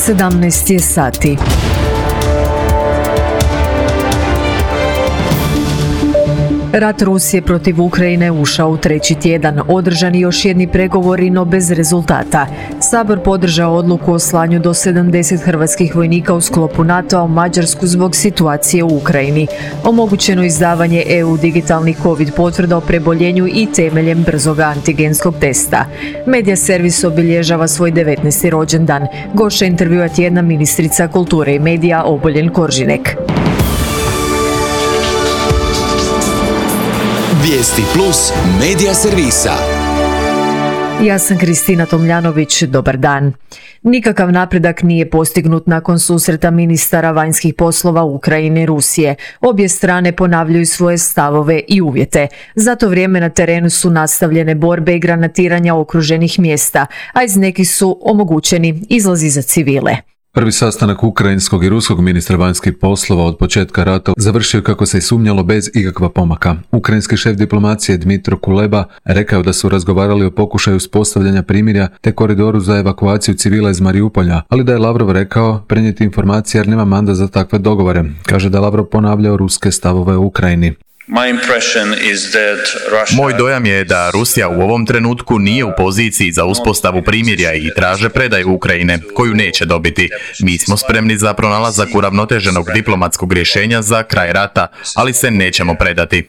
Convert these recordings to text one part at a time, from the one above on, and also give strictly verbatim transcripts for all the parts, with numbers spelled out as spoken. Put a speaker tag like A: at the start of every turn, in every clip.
A: sedamnaest je sati. Rat Rusije protiv Ukrajine ušao u treći tjedan. Održani još jedni pregovori, no bez rezultata. Sabor podržao odluku o slanju do sedamdeset hrvatskih vojnika u sklopu NATO-a u Mađarsku zbog situacije u Ukrajini. Omogućeno izdavanje E U digitalnih COVID potvrda o preboljenju i temeljem brzog antigenskog testa. Medija servis obilježava svoj devetnaesti rođendan. Gošća intervjua tjedna ministrica kulture i medija Obuljen Koržinek.
B: Vijesti plus medija servisa.
A: Ja sam Kristina Tomljanović, dobar dan. Nikakav napredak nije postignut nakon susreta ministara vanjskih poslova Ukrajine i Rusije. Obje strane ponavljaju svoje stavove i uvjete. Za to vrijeme na terenu su nastavljene borbe i granatiranja okruženih mjesta, a iz nekih su omogućeni izlazi za civile.
C: Prvi sastanak ukrajinskog i ruskog ministra vanjskih poslova od početka rata završio kako se i sumnjalo bez ikakva pomaka. Ukrajinski šef diplomacije Dmitro Kuleba rekao da su razgovarali o pokušaju uspostavljanja primirja te koridoru za evakuaciju civila iz Mariupolja, ali da je Lavrov rekao prenijeti informacije jer nema mandat za takve dogovore. Kaže da Lavrov ponavljao ruske stavove u Ukrajini.
D: Moj dojam je da Rusija u ovom trenutku nije u poziciji za uspostavu primirja i traže predaju Ukrajine, koju neće dobiti. Mi smo spremni za pronalazak uravnoteženog diplomatskog rješenja za kraj rata, ali se nećemo predati.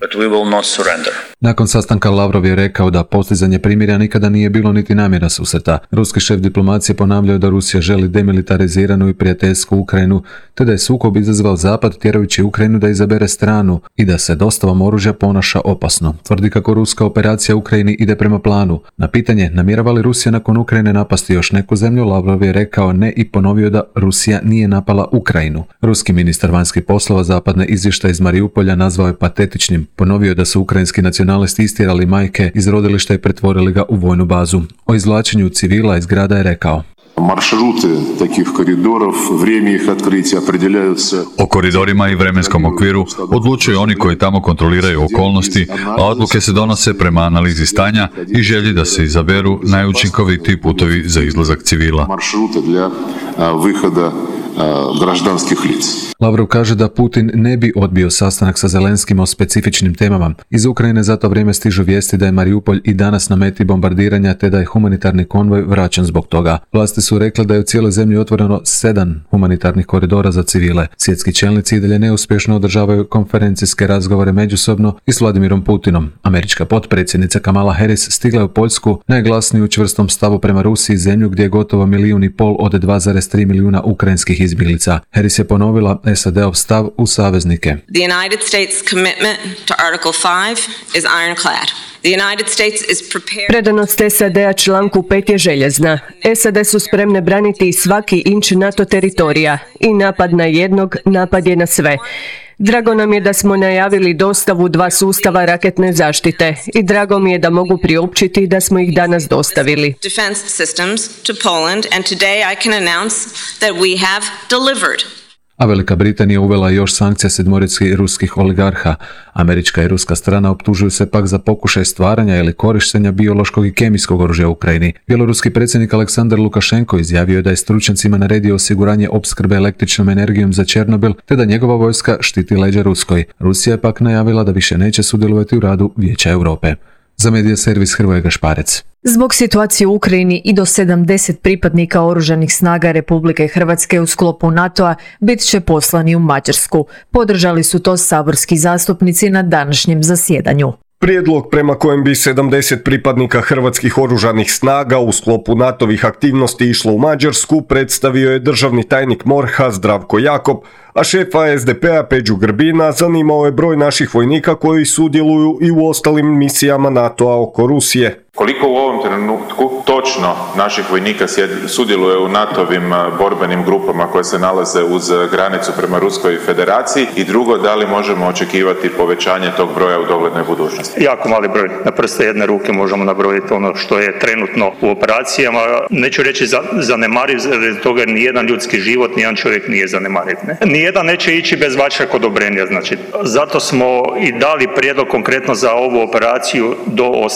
C: Nakon sastanka Lavrov je rekao da postizanje primirja nikada nije bilo niti namjera susreta. Ruski šef diplomacije ponavljao da Rusija želi demilitariziranu i prijateljsku Ukrajinu, te da je sukob izazvao Zapad tjerajući Ukrajinu da izabere stranu i da se dostavom oružja ponaša opasno. Tvrdi kako ruska operacija u Ukrajini ide prema planu. Na pitanje namjerava li Rusija nakon Ukrajine napasti još neku zemlju, Lavrov je rekao ne i ponovio da Rusija nije napala Ukrajinu. Ruski ministar vanjskih poslova zapadne izvještaje iz Mariupolja nazvao je patetičnim. Ponovio je da su ukrajinski nacionalisti istjerali majke iz rodilišta i pretvorili ga u vojnu bazu. O izvlačenju civila iz grada je rekao:
E: Маршруты таких коридоров, время их открытия определяются.
F: O koridorima i vremenskom okviru odlučuju oni koji tamo kontroliraju okolnosti, a odluke se donose prema analizi stanja i želji da se izaberu najučinkovitiji putovi za izlazak civila.
E: Маршруты для выхода građanskih lica.
C: Lavrov kaže da Putin ne bi odbio sastanak sa Zelenskim o specifičnim temama. Iz Ukrajine za to vrijeme stižu vijesti da je Mariupolj i danas na meti bombardiranja te da je humanitarni konvoj vraćan zbog toga. Vlasti su rekle da je u cijeloj zemlji otvoreno sedam humanitarnih koridora za civile. Svjetski čelnici i dalje neuspješno održavaju konferencijske razgovore međusobno i s Vladimirom Putinom. Američka potpredsjednica Kamala Harris stigla je u Poljsku, najglasniju čvrstom stavu prema Rusiji, zemlju gdje je gotovo milijun i pol od dva zarez tri milijuna ukrajinskih izbjeglica. Harris je ponovila S A D-ov stav u saveznike.
G: The United States commitment to Article five is ironclad. The United States is prepared...
H: Predanost S A D-a članku pet je željezna. S A D su spremne braniti svaki inč NATO teritorija i napad na jednog, napad je na sve. Drago nam je da smo najavili dostavu dva sustava raketne zaštite i drago mi je da mogu priopćiti da smo ih danas dostavili.
G: Defense systems to Poland and today I can announce that we have delivered.
C: A Velika Britanija uvela još sankcije sedmorici ruskih oligarha. Američka i ruska strana optužuju se pak za pokušaj stvaranja ili korištenja biološkog i kemijskog oružja u Ukrajini. Bjeloruski predsjednik Aleksandar Lukašenko izjavio je da je stručnjacima naredio osiguranje opskrbe električnom energijom za Černobil, te da njegova vojska štiti leđa Ruskoj. Rusija je pak najavila da više neće sudjelovati u radu Vijeća Europe. Za medija servis Hrvoje Gašparec.
A: Zbog situacije u Ukrajini i do sedamdeset pripadnika oružanih snaga Republike Hrvatske u sklopu NATO-a bit će poslani u Mađarsku. Podržali su to saborski zastupnici na današnjem zasjedanju.
I: Prijedlog prema kojem bi sedamdeset pripadnika hrvatskih oružanih snaga u sklopu NATO-vih aktivnosti išlo u Mađarsku predstavio je državni tajnik MORH-a Zdravko Jakop, a šefa S D P-a Peđu Grbina zanimao je broj naših vojnika koji sudjeluju i u ostalim misijama NATO-a oko Rusije.
J: Koliko u ovom trenutku točno naših vojnika sudjeluje u NATO-vim borbenim grupama koje se nalaze uz granicu prema Ruskoj federaciji i drugo, da li možemo očekivati povećanje tog broja u doglednoj budućnosti?
K: Jako mali broj. Na prste jedne ruke možemo nabrojiti ono što je trenutno u operacijama. Neću reći zanemariv, zbog toga nijedan ljudski život, nijedan čovjek nije zanemariv. Ne? Nijedan neće ići bez vašeg odobrenja. Znači, zato smo i dali prijedlog konkretno za ovu operaciju do osam.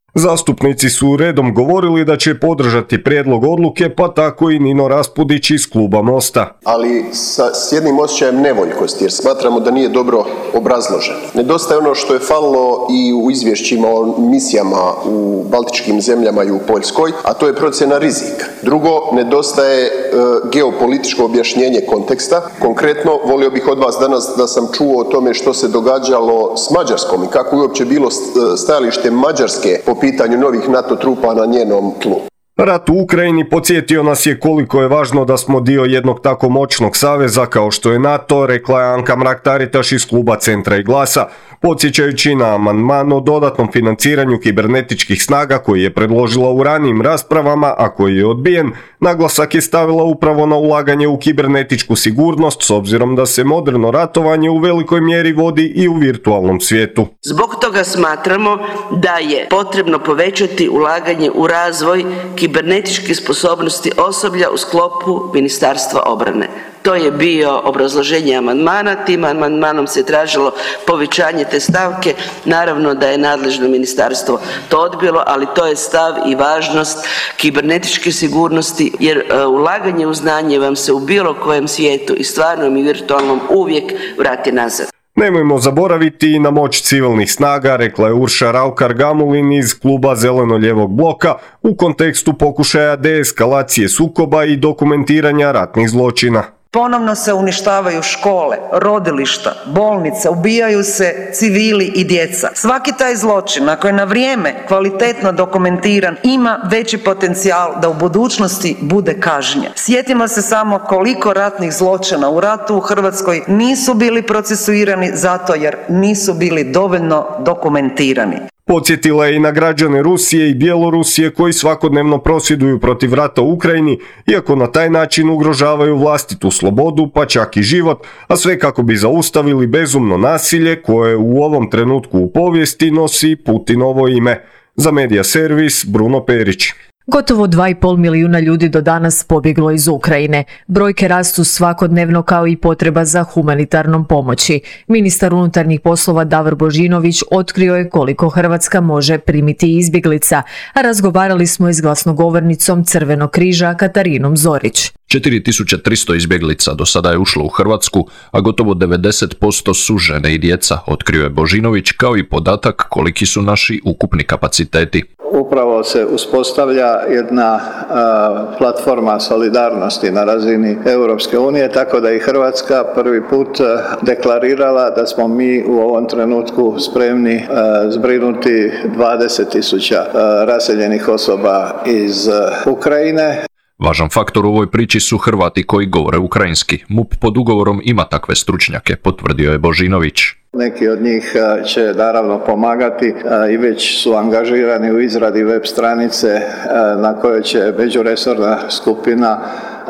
I: Zastupnici su redom govorili da će podržati prijedlog odluke, pa tako i Nino Raspudić iz kluba Mosta.
L: Ali sa, s jednim osjećajem nevoljkosti, jer smatramo da nije dobro obrazložen. Nedostaje ono što je falilo i u izvješćima o misijama u baltičkim zemljama i u Poljskoj, a to je procjena rizika. Drugo, nedostaje e, geopolitičko objašnjenje konteksta. Konkretno, volio bih od vas danas da sam čuo o tome što se događalo s Mađarskom i kako je uopće bilo stajalište Mađarske po pitanju novih NATO trupa na njenom tlu.
I: Rat u Ukrajini podsjetio nas je koliko je važno da smo dio jednog tako moćnog saveza kao što je NATO, rekla je Anka Mrak-Taritaš iz kluba Centra i Glasa, podsjećajući na amandman o dodatnom financiranju kibernetičkih snaga koji je predložila u ranijim raspravama, a koji je odbijen. Naglasak je stavila upravo na ulaganje u kibernetičku sigurnost, s obzirom da se moderno ratovanje u velikoj mjeri vodi i u virtualnom svijetu.
M: Zbog toga smatramo da je potrebno povećati ulaganje u razvoj kibernetičke sposobnosti osoblja u sklopu Ministarstva obrane. To je bio obrazloženje amandmana, tim amandmanom se tražilo povećanje te stavke, naravno da je nadležno ministarstvo to odbilo, ali to je stav i važnost kibernetičke sigurnosti, jer uh, ulaganje u znanje vam se u bilo kojem svijetu i stvarnom i virtualnom uvijek vrati nazad.
I: Nemojmo zaboraviti i na moć civilnih snaga, rekla je Urša Raukar-Gamulin iz kluba Zeleno-lijevog bloka u kontekstu pokušaja deeskalacije sukoba i dokumentiranja ratnih zločina.
N: Ponovno se uništavaju škole, rodilišta, bolnice, ubijaju se civili i djeca. Svaki taj zločin, ako je na vrijeme kvalitetno dokumentiran, ima veći potencijal da u budućnosti bude kažnjen. Sjetimo se samo koliko ratnih zločina u ratu u Hrvatskoj nisu bili procesuirani zato jer nisu bili dovoljno dokumentirani.
I: Podsjetila je i na građane Rusije i Bjelorusije koji svakodnevno prosvjeduju protiv rata u Ukrajini, iako na taj način ugrožavaju vlastitu slobodu, pa čak i život, a sve kako bi zaustavili bezumno nasilje koje u ovom trenutku u povijesti nosi Putinovo ime. Za Medija servis Bruno Perić.
A: Gotovo dva i pol milijuna ljudi do danas pobjeglo iz Ukrajine. Brojke rastu svakodnevno kao i potreba za humanitarnom pomoći. Ministar unutarnjih poslova Davor Božinović otkrio je koliko Hrvatska može primiti izbjeglica, a razgovarali smo i s glasnogovornicom Crvenog križa Katarinom Zorić.
O: četiri tisuće tristo izbjeglica do sada je ušlo u Hrvatsku, a gotovo devedeset posto su žene i djeca, otkrio je Božinović, kao i podatak koliki su naši ukupni kapaciteti.
P: Upravo se uspostavlja jedna uh, platforma solidarnosti na razini Europske unije, tako da i Hrvatska prvi put uh, deklarirala da smo mi u ovom trenutku spremni uh, zbrinuti dvadeset tisuća uh, raseljenih osoba iz uh, Ukrajine.
O: Važan faktor u ovoj priči su Hrvati koji govore ukrajinski. MUP pod ugovorom ima takve stručnjake, potvrdio je Božinović.
P: Neki od njih će naravno pomagati i već su angažirani u izradi web stranice na kojoj će međuresorna skupina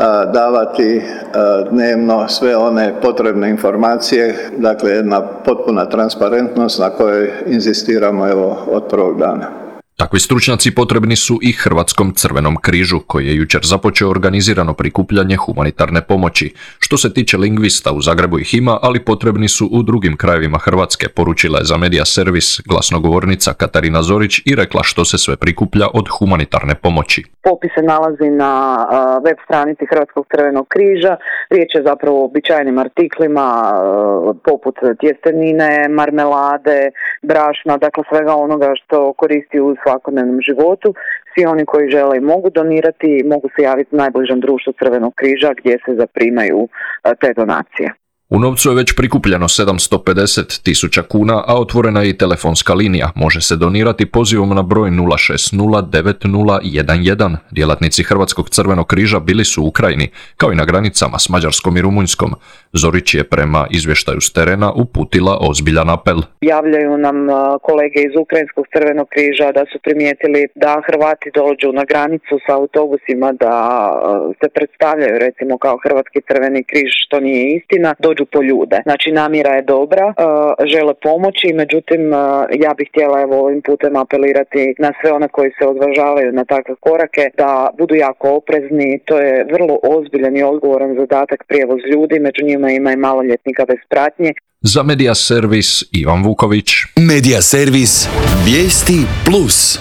P: davati dnevno sve one potrebne informacije, dakle jedna potpuna transparentnost na kojoj inzistiramo evo od prvog dana.
O: Takvi stručnjaci potrebni su i Hrvatskom Crvenom križu, koji je jučer započeo organizirano prikupljanje humanitarne pomoći. Što se tiče lingvista, u Zagrebu ih ima, ali potrebni su u drugim krajevima Hrvatske, poručila je za Medija servis glasnogovornica Katarina Zorić i rekla što se sve prikuplja od humanitarne pomoći.
Q: Popis se nalazi na web stranici Hrvatskog Crvenog križa. Riječ je zapravo o običajnim artiklima poput tjestenine, marmelade, brašna, dakle svega onoga što koristi u svakodnevnom životu. Svi oni koji žele i mogu donirati, mogu se javiti najbližem društvu Crvenog križa gdje se zaprimaju te donacije.
O: U novcu je već prikupljeno sedamsto pedeset tisuća kuna, a otvorena je i telefonska linija. Može se donirati pozivom na broj nula šest nula devet nula jedan jedan. Djelatnici Hrvatskog Crvenog križa bili su u Ukrajini, kao i na granicama s Mađarskom i Rumunjskom. Zorić je prema izvještaju s terena uputila ozbiljan apel.
Q: Javljaju nam kolege iz Ukrajinskog Crvenog križa da su primijetili da Hrvati dođu na granicu sa autobusima, da se predstavljaju recimo kao Hrvatski Crveni križ, što nije istina, dođu po ljude. Znači namjera je dobra, žele pomoći, međutim ja bih htjela evo ovim putem apelirati na sve one koji se odvažavaju na takve korake da budu jako oprezni. To je vrlo ozbiljan i odgovoran zadatak prijevoz ljudi, među njima ima i maloljetnika bez pratnje.
O: Za Medija servis Ivan Vuković.
B: Medija servis Vijesti plus.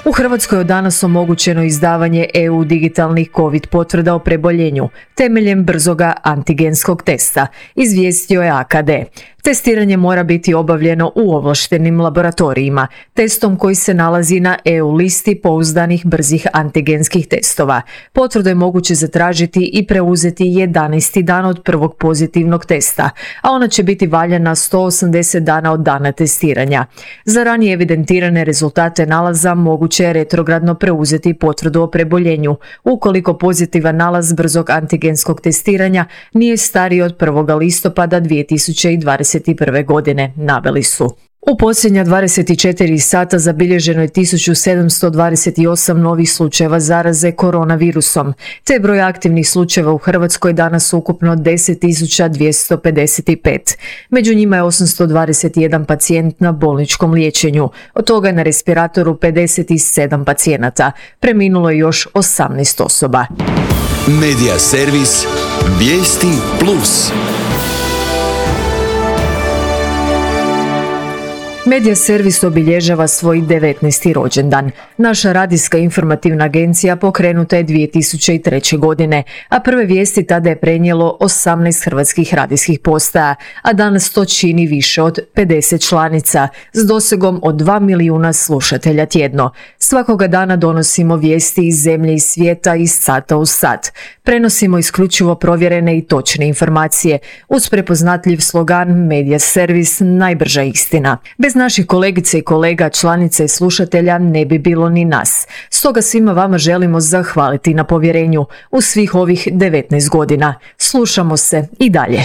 A: U Hrvatskoj je od danas omogućeno izdavanje E U digitalnih COVID potvrda o preboljenju temeljem brzoga antigenskog testa, izvijestio je A K D. Testiranje mora biti obavljeno u ovlaštenim laboratorijima, testom koji se nalazi na E U listi pouzdanih brzih antigenskih testova. Potvrdu je moguće zatražiti i preuzeti jedanaesti dan od prvog pozitivnog testa, a ona će biti valjana sto osamdeset dana od dana testiranja. Za ranije evidentirane rezultate nalaza moguće je retrogradno preuzeti potvrdu o preboljenju, ukoliko pozitivan nalaz brzog antigenskog testiranja nije stariji od prvog listopada dvije tisuće dvadeset prve. godine, naveli su. U posljednja dvadeset četiri sata zabilježeno je tisuću sedamsto dvadeset osam novih slučajeva zaraze koronavirusom, te broj aktivnih slučajeva u Hrvatskoj danas ukupno deset tisuća dvjesto pedeset pet. Među njima je osamsto dvadeset jedan pacijent na bolničkom liječenju, od toga je na respiratoru pedeset sedam pacijenata. Preminulo je još osamnaest osoba.
B: Medija servis Vijesti Plus.
A: Medija servis obilježava svoj devetnaesti rođendan. Naša radijska informativna agencija pokrenuta je dvije tisuće treće. godine, a prve vijesti tada je prenijelo osamnaest hrvatskih radijskih postaja, a danas to čini više od pedeset članica s dosegom od dva milijuna slušatelja tjedno. Svakoga dana donosimo vijesti iz zemlje i svijeta iz sata u sat. Prenosimo isključivo provjerene i točne informacije uz prepoznatljiv slogan Medija servis, najbrža istina. Bez naših kolegica i kolega, članica i slušatelja ne bi bilo ni nas. Stoga svima vama želimo zahvaliti na povjerenju u svih ovih devetnaest godina. Slušamo se i dalje.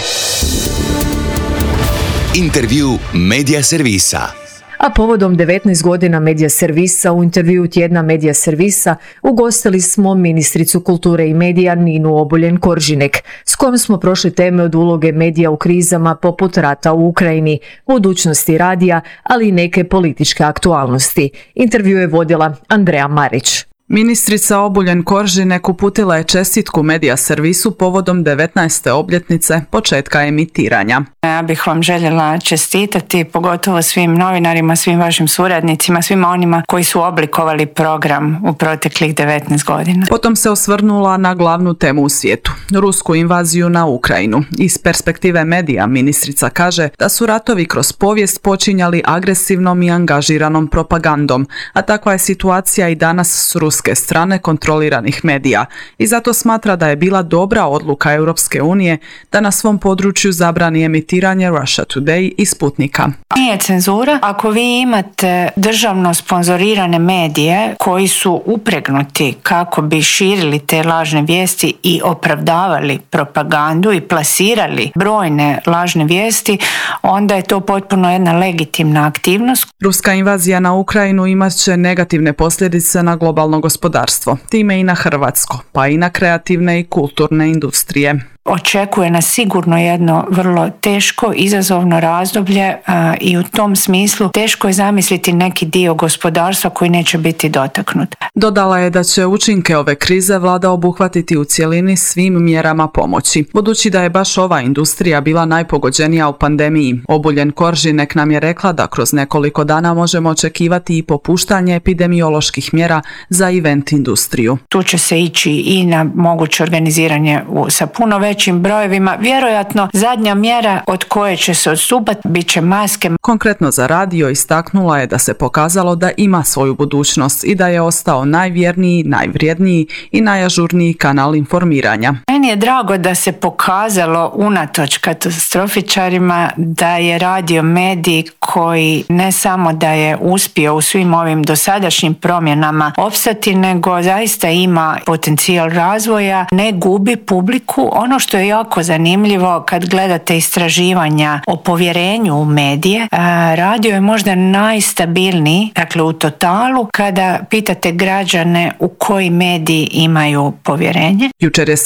B: Intervju Medija servisa.
A: A povodom devetnaest godina Medija servisa u intervjuu tjedna Medija servisa ugostili smo ministricu kulture i medija Ninu Obuljen Koržinek, s kojom smo prošli teme od uloge medija u krizama poput rata u Ukrajini, budućnosti radija, ali i neke političke aktualnosti. Intervju je vodila Andreja Marić.
R: Ministrica Obuljen Koržinek uputila je čestitku Medija servisu povodom devetnaeste obljetnice početka emitiranja.
S: Ja bih vam željela čestitati, pogotovo svim novinarima, svim vašim suradnicima, svima onima koji su oblikovali program u proteklih devetnaest godina.
R: Potom se osvrnula na glavnu temu u svijetu, rusku invaziju na Ukrajinu. Iz perspektive medija ministrica kaže da su ratovi kroz povijest počinjali agresivnom i angažiranom propagandom, a takva je situacija i danas s ruske strane kontroliranih medija i zato smatra da je bila dobra odluka Europske unije da na svom području zabrani emitiranje Russia Today i Sputnika.
S: Nije cenzura ako vi imate državno sponzorirane medije koji su upregnuti kako bi širili te lažne vijesti i opravdavali propagandu i plasirali brojne lažne vijesti, onda je to potpuno jedna legitimna aktivnost.
R: Ruska invazija na Ukrajinu imat će negativne posljedice na globalno gospodarstvo, time i na hrvatsko, pa i na kreativne i kulturne industrije.
S: Očekuje nas sigurno jedno vrlo teško, izazovno razdoblje a, i u tom smislu teško je zamisliti neki dio gospodarstva koji neće biti dotaknut.
R: Dodala je da će učinke ove krize vlada obuhvatiti u cjelini svim mjerama pomoći, budući da je baš ova industrija bila najpogođenija u pandemiji. Obuljen Koržinek nam je rekla da kroz nekoliko dana možemo očekivati i popuštanje epidemioloških mjera za event industriju.
S: Tu će se ići i na moguće organiziranje u, sa puno većim brojevima. Vjerojatno zadnja mjera od koje će se odstupati bit će maske.
R: Konkretno za radio istaknula je da se pokazalo da ima svoju budućnost i da je ostao najvjerniji, najvrijedniji i najažurniji kanal informiranja.
S: Meni je drago da se pokazalo unatoč katastrofičarima da je radio medij koji ne samo da je uspio u svim ovim dosadašnjim promjenama opstati, nego zaista ima potencijal razvoja, ne gubi publiku. Ono što je jako zanimljivo kad gledate istraživanja o povjerenju u medije, radio je možda najstabilniji, dakle u totalu, kada pitate građane u koji mediji imaju povjerenje.
R: Jučer je Sabor izglasao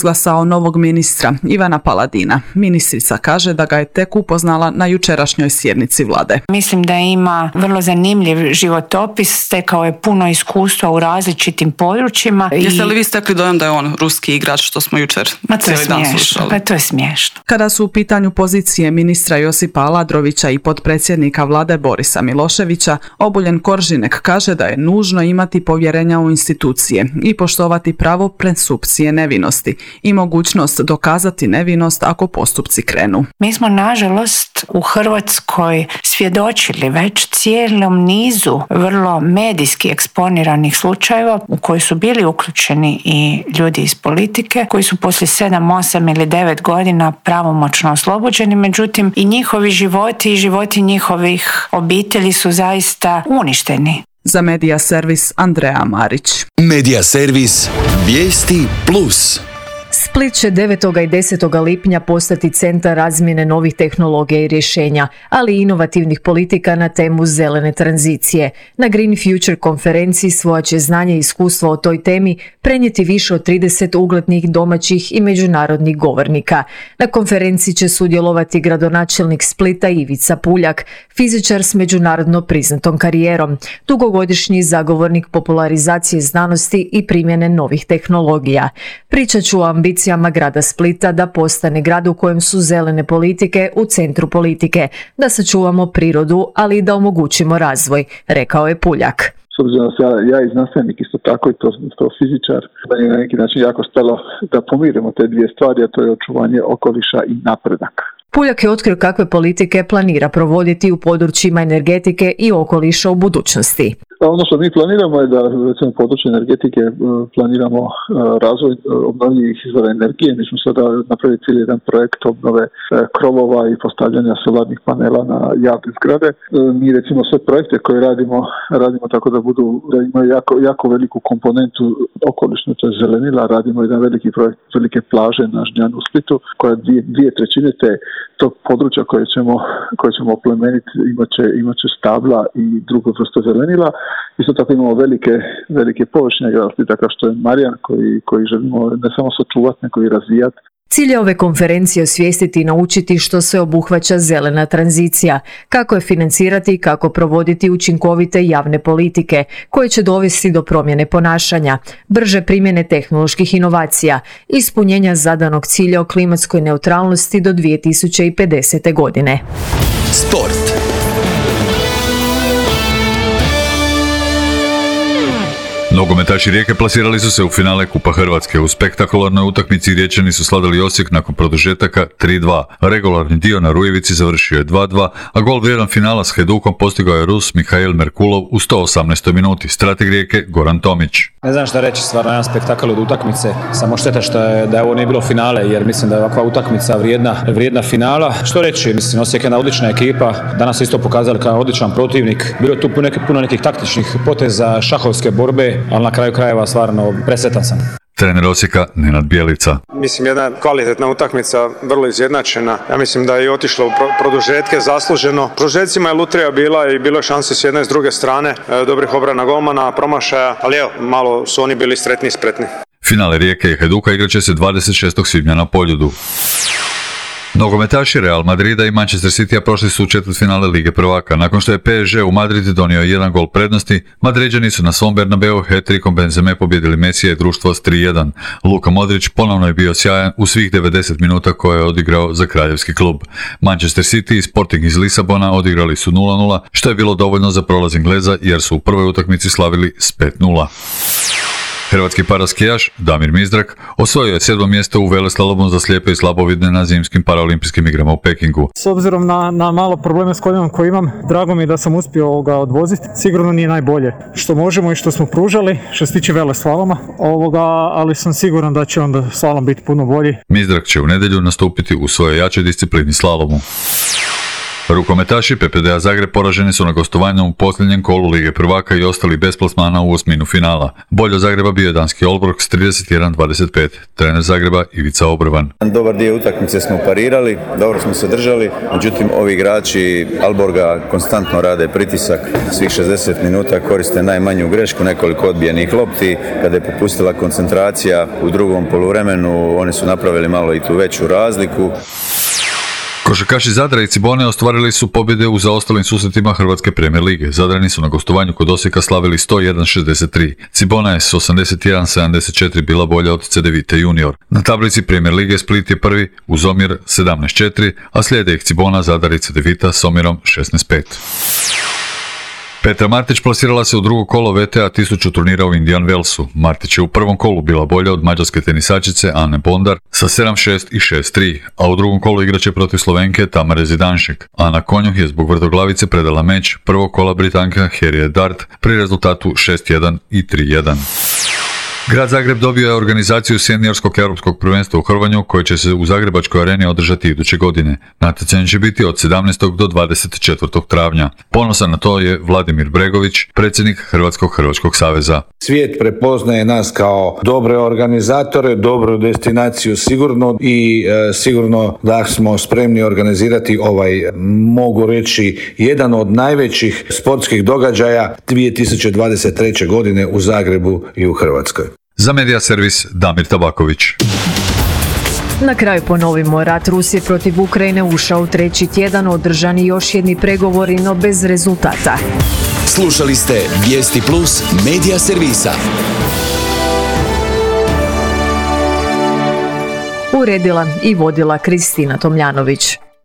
R: izglasao novog ministra Ivana Paladina. Ministrica kaže da ga je tek upoznala na jučerašnjoj sjednici vlade.
S: Mislim da ima vrlo zanimljiv životopis, stekao je puno iskustva u različitim područjima.
T: Jeste li vi stekli dojam da je on ruski igrač, što smo jučer cijeli dan slušali?
S: Pa to je smiješno.
R: Kada su u pitanju pozicije ministra Josipa Aladrovića i potpredsjednika vlade Borisa Miloševića, Obuljen Koržinek kaže da je nužno imati povjerenja u institucije i poštovati pravo presumpcije nevinosti i mogućnost dokazati nevinost ako postupci krenu.
S: Mi smo nažalost u Hrvatskoj svjedočili već cijelom nizu vrlo medijski eksponiranih slučajeva u koji su bili uključeni i ljudi iz politike koji su poslije sedam, osam ili devet godina pravomoćno oslobođeni, međutim i njihovi životi i životi njihovih obitelji su zaista uništeni.
R: Za Medija servis Andreja Marić.
B: Medija servis Vijesti plus.
A: Split će devetog i desetog lipnja postati centar razmjene novih tehnologija i rješenja, ali i inovativnih politika na temu zelene tranzicije. Na Green Future konferenciji svoja će znanje i iskustvo o toj temi prenijeti više od trideset uglednih domaćih i međunarodnih govornika. Na konferenciji će sudjelovati gradonačelnik Splita Ivica Puljak, fizičar s međunarodno priznatom karijerom, dugogodišnji zagovornik popularizacije znanosti i primjene novih tehnologija. Pričat ću o ambicijama grada Splita da postane grad u kojem su zelene politike u centru politike, da sačuvamo prirodu, ali i da omogućimo razvoj, rekao je Puljak.
U: S obzirom da ja, ja i znanstvenik isto tako i to, to fizičar, da je na neki način jako stalo da pomirimo te dvije stvari, a to je očuvanje okoliša i napredak.
A: Puljak je otkrio kakve politike planira provoditi u područjima energetike i okoliša u budućnosti.
U: Ono što mi planiramo je da, recimo, u području energetike planiramo razvoj obnovljivih izvora energije. Mi smo sada napravili cijeli jedan projekt obnove krovova i postavljanja solarnih panela na javne zgrade. Mi, recimo, sve projekte koje radimo, radimo tako da budu, da imaju jako, jako veliku komponentu okolišnu, to je zelenila. Radimo jedan veliki projekt, velike plaže na Žnjanu u Splitu, koja dvije, dvije trećine te tog područja koje ćemo, koje ćemo oplemeniti imat će, imat će stabla i drugu vrstu zelenila. Isto tako imamo velike, velike površine grada Splita kao što je Marijan koji, koji želimo ne samo sačuvati, nego i razvijati.
A: Cilj je ove konferencije osvijestiti i naučiti što se obuhvaća zelena tranzicija, kako je financirati i kako provoditi učinkovite javne politike koje će dovesti do promjene ponašanja, brže primjene tehnoloških inovacija, ispunjenja zadanog cilja o klimatskoj neutralnosti do dvije tisuće pedesete. godine.
B: Sport.
F: Nogometaši Rijeke plasirali su se u finale Kupa Hrvatske. U spektakularnoj utakmici Riječani su slavili Osijek nakon produžetaka tri dva. Regularni dio na Rujevici završio je dva dva, a gol vrijedan finala s Hajdukom postigao je Rus Mihail Merkulov u sto osamnaestoj minuti. Strateg Rijeke Goran Tomić.
V: Ne znam šta reći, stvarno jedan spektakl od utakmice. Samo šteta što je, da je ovo nije bilo finale, jer mislim da je ovakva utakmica vrijedna, vrijedna finala. Što reći, mislim, Osijek je jedna odlična ekipa. Danas se isto pokazali kao odličan protivnik. Bilo je tu puno, puno nekih taktičnih poteza, šahovske borbe, ali na kraju krajeva stvarno presretan sam.
F: Trener Osijeka Nenad Bjelica.
W: Mislim, jedna kvalitetna utakmica, vrlo izjednačena. Ja mislim da je i otišla u produžetke zasluženo. Produžetcima je lutrija bila i bilo je šanse s jedne i s druge strane, dobrih obrana golmana, promašaja, ali evo, malo su oni bili sretni i spretni.
F: Finale Rijeke i Hajduka igrat će se dvadeset šestog svibnja na Poljudu. Nogometaši Real Madrida i Manchester Citya prošli su u četvrtfinale Lige prvaka. Nakon što je P S G u Madrid donio jedan gol prednosti, Madriđani su na svom Bernabeu hat-trickom Benzeme pobjedili Mesija i društvo s tri jedan. Luka Modrić ponovno je bio sjajan u svih devedeset minuta koje je odigrao za kraljevski klub. Manchester City i Sporting iz Lisabona odigrali su nula nula, što je bilo dovoljno za prolaz Engleza jer su u prvoj utakmici slavili s pet nula. Hrvatski paraskijaš Damir Mizdrak osvojio je sedmo mjesto u veleslalomu za slijepe i slabovidne na zimskim paraolimpijskim igrama u Pekingu.
X: S obzirom na, na malo probleme s koljenom koji imam, drago mi je da sam uspio ga odvoziti. Sigurno nije najbolje što možemo i što smo pružali što se tiče veleslaloma, ovoga, ali sam siguran da će onda slalom biti puno bolji.
F: Mizdrak će u nedjelju nastupiti u svojoj jačoj disciplini slalomu. Rukometaši P P D-a Zagreb poraženi su na gostovanju u posljednjem kolu Lige prvaka i ostali bez plasmana u osminu finala. Bolje od Zagreba bio je danski Olborg s trideset jedan dvadeset pet. Trener Zagreba Ivica Obrvan.
D: Dobar dio utakmice smo parirali, dobro smo se držali, međutim ovi igrači Alborga konstantno rade pritisak, svih šezdeset minuta koriste najmanju grešku, nekoliko odbijenih lopti. Kada je popustila koncentracija u drugom poluvremenu, oni su napravili malo i tu veću razliku.
F: Košarkaši Zadra i Cibone ostvarili su pobjede u zaostalim susretima Hrvatske Premier lige. Zadrani su na gostovanju kod Osijeka slavili sto jedan šezdeset tri. Cibona je s osamdeset jedan sedamdeset četiri bila bolja od Cedevite junior. Na tablici Premier lige Split je prvi uz omjer sedamnaest četiri, a slijede ih Cibona, Zadar i Cedevita s omjerom šesnaest pet. Petra Martić plasirala se u drugo kolo V T A tisuću turnira u Indian Wellsu. Martić je u prvom kolu bila bolja od mađarske tenisačice Ane Bondar sa sedam šest i šest tri, a u drugom kolu igraće protiv Slovenke Tamare Zidanšek. A na konju je zbog vrtoglavice predala meč prvog kola Britanka Harriet Dart pri rezultatu šest jedan i tri jedan. Grad Zagreb dobio je organizaciju seniorskog europskog prvenstva u hrvanju koje će se u Zagrebačkoj areni održati iduće godine. Natjecanje će biti od sedamnaestog do dvadeset četvrtog travnja. Ponosan na to je Vladimir Bregović, predsjednik Hrvatskog hrvačkog saveza.
E: Svijet prepoznaje nas kao dobre organizatore, dobru destinaciju sigurno i e, sigurno da smo spremni organizirati ovaj, mogu reći, jedan od najvećih sportskih događaja dvije tisuće dvadeset treće. godine u Zagrebu i u Hrvatskoj.
F: Za Medija servis Damir Tabaković.
A: Na kraju ponovimo, rat Rusije protiv Ukrajine ušao u treći tjedan, održani još jedni pregovori, no bez rezultata.
B: Slušali ste Vijesti Plus Medija servisa.
A: Uredila i vodila Kristina Tomljanović.